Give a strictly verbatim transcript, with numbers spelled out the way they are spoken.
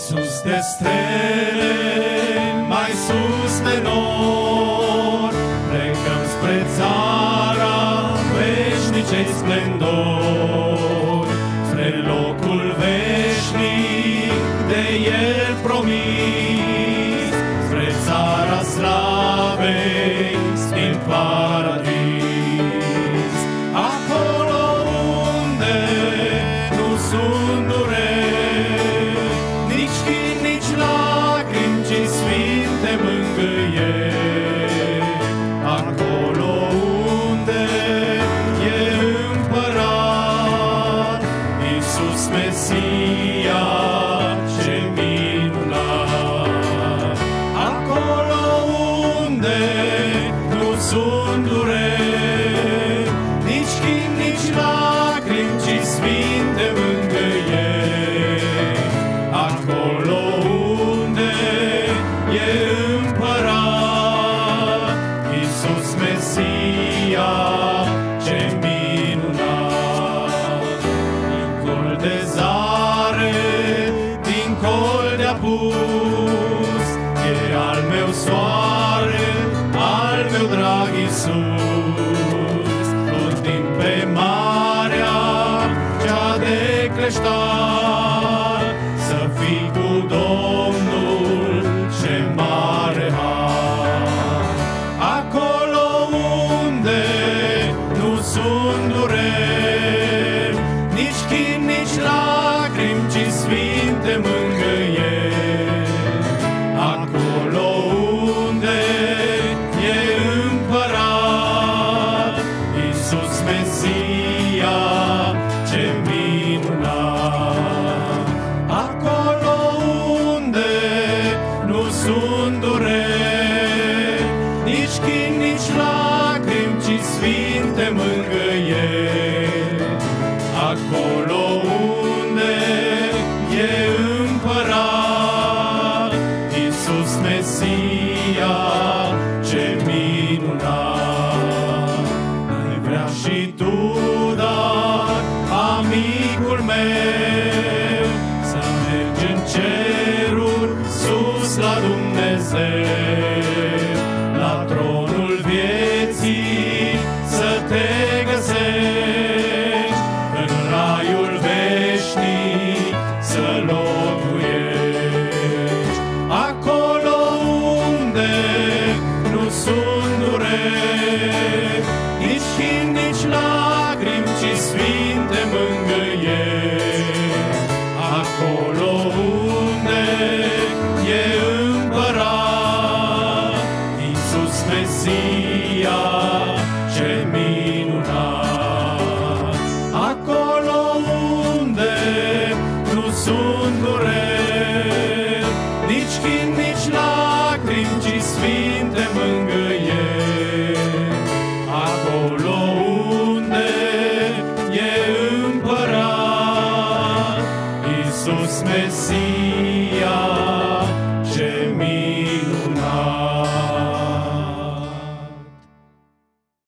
Sus de stele, mai sus de nor, plecăm spre țara veșnicei splendor, spre locul veșnic de El promis, spre țara slavei, în paradis. Acolo unde nu sunt dureri, nici chin, nici lacrimi, ci sfinte mângâieri. Acolo unde e împărat Iisus Mesia, ce minunat. Acolo unde nu sunt dureri, nici chin, nici lacrimi, ci sfinte mângâieri. Acolo unde e împărat Iisus Mesia, ce minunat. Dincol de zare, dincol de apus, e al meu soare, al meu drag Iisus. Plutim pe marea cea de creștar, să fii cu Domnul, ce mare har. Acolo unde nu sunt dureri, nici chin, nici lacrimi, ci sfinte mângâieri. Acolo unde e împărat Iisus Mesia, ce minunat. Acolo unde nu sunt dureri, nici chin, nici lacrimi, ci sfinte mângâieri. Acolo unde e împărat Iisus Mesia, ce minunat. Ai vrea și tu, dar, amicul meu, să mergi în ceruri sus la Dumnezeu.